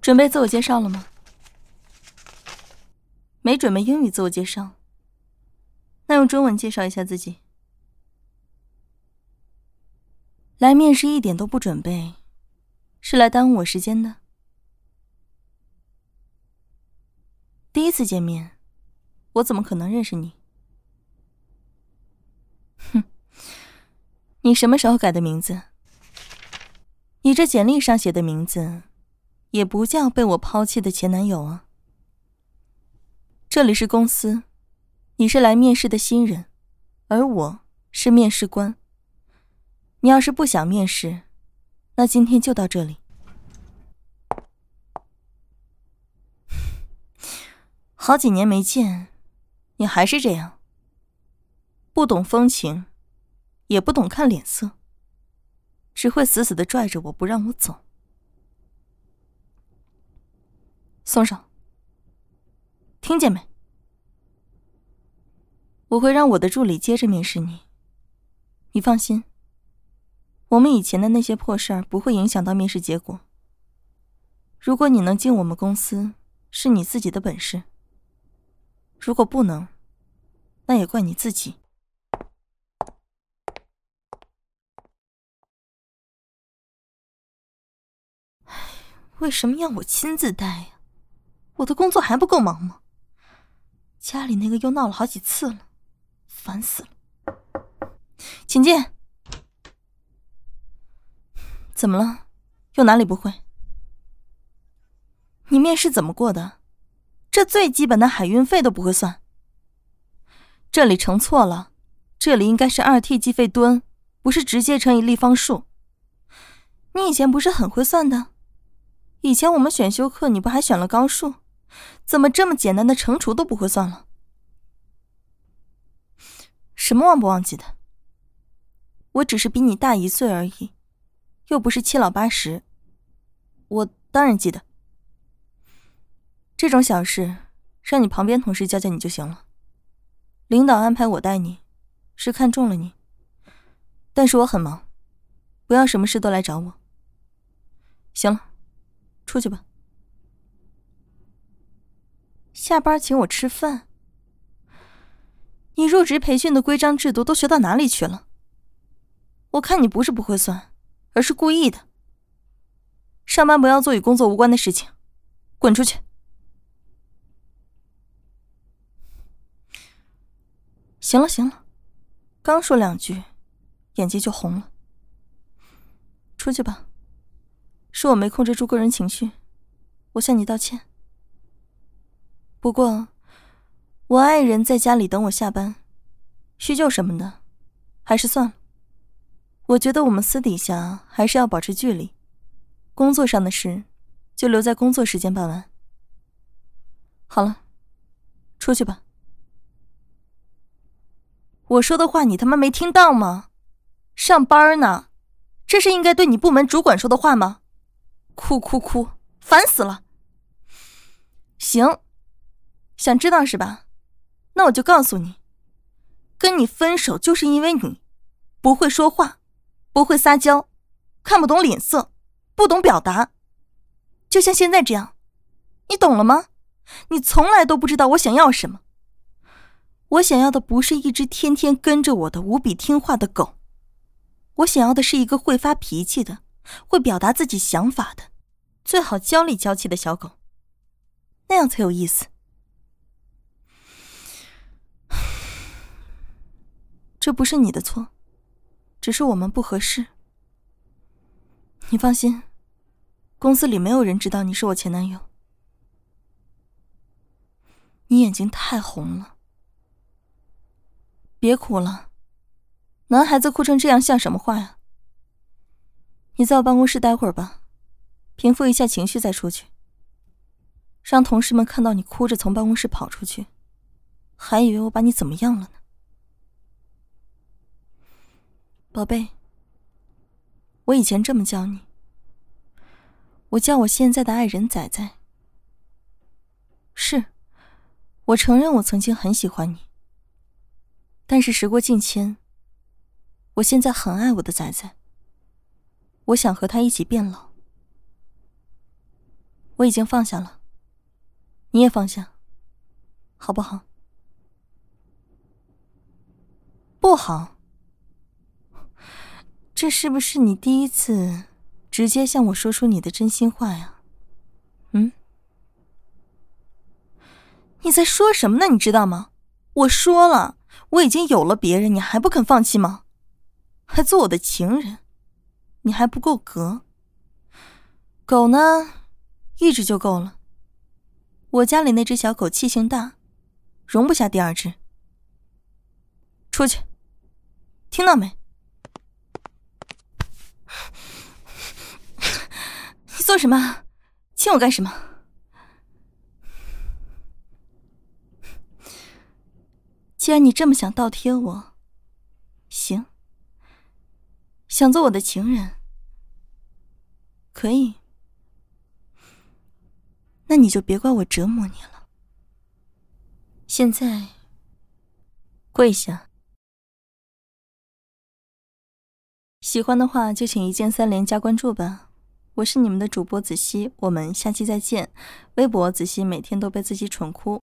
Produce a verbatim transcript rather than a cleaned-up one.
准备自我介绍了吗？没准备英语自我介绍，那用中文介绍一下自己。来面试一点都不准备，是来耽误我时间的。第一次见面，我怎么可能认识你？哼，你什么时候改的名字？你这简历上写的名字也不叫被我抛弃的前男友啊。这里是公司，你是来面试的新人，而我是面试官。你要是不想面试，那今天就到这里。好几年没见，你还是这样，不懂风情，也不懂看脸色，只会死死地拽着我不让我走。松手，听见没？我会让我的助理接着面试你，你放心，我们以前的那些破事儿不会影响到面试结果。如果你能进我们公司，是你自己的本事；如果不能，那也怪你自己。为什么要我亲自带呀？我的工作还不够忙吗？家里那个又闹了好几次了，烦死了。请进。怎么了？又哪里不会？你面试怎么过的？这最基本的海运费都不会算。这里乘错了，这里应该是 二 T 计费吨，不是直接乘以立方数。你以前不是很会算的？以前我们选修课你不还选了高数？怎么这么简单的乘除都不会算了？什么忘不忘记的？我只是比你大一岁而已，又不是七老八十，我当然记得。这种小事让你旁边同事教教你就行了。领导安排我带你，是看中了你，但是我很忙，不要什么事都来找我。行了，出去吧。下班请我吃饭？你入职培训的规章制度都学到哪里去了？我看你不是不会算，而是故意的。上班不要做与工作无关的事情，滚出去。行了行了，刚说两句，眼睛就红了。出去吧，是我没控制住个人情绪，我向你道歉。不过，我爱人在家里等我下班，叙旧什么的，还是算了。我觉得我们私底下还是要保持距离，工作上的事就留在工作时间办完。好了，出去吧。我说的话你他妈没听到吗？上班呢，这是应该对你部门主管说的话吗？哭哭哭，烦死了。行，想知道是吧？那我就告诉你，跟你分手就是因为你不会说话，不会撒娇，看不懂脸色，不懂表达，就像现在这样，你懂了吗？你从来都不知道我想要什么。我想要的不是一只天天跟着我的无比听话的狗，我想要的是一个会发脾气的，会表达自己想法的，最好娇里娇气的小狗，那样才有意思。这不是你的错，只是我们不合适。你放心，公司里没有人知道你是我前男友。你眼睛太红了，别哭了，男孩子哭成这样像什么话呀？你在我办公室待会儿吧，平复一下情绪再出去，让同事们看到你哭着从办公室跑出去，还以为我把你怎么样了呢。宝贝，我以前这么叫你，我叫我现在的爱人仔仔。是，我承认我曾经很喜欢你，但是时过境迁，我现在很爱我的仔仔，我想和他一起变老。 我已经放下了，你也放下，好不好？不好？这是不是你第一次直接向我说出你的真心话呀？嗯？你在说什么呢？你知道吗？我说了，我已经有了别人，你还不肯放弃吗？还做我的情人，你还不够格。狗呢，一只就够了。我家里那只小狗气性大，容不下第二只。出去，听到没？你做什么？亲我干什么？既然你这么想倒贴我，行，想做我的情人，可以，那你就别怪我折磨你了。现在，跪下。喜欢的话就请一键三连加关注吧。我是你们的主播子熙，我们下期再见。微博子熙每天都被自己蠢哭。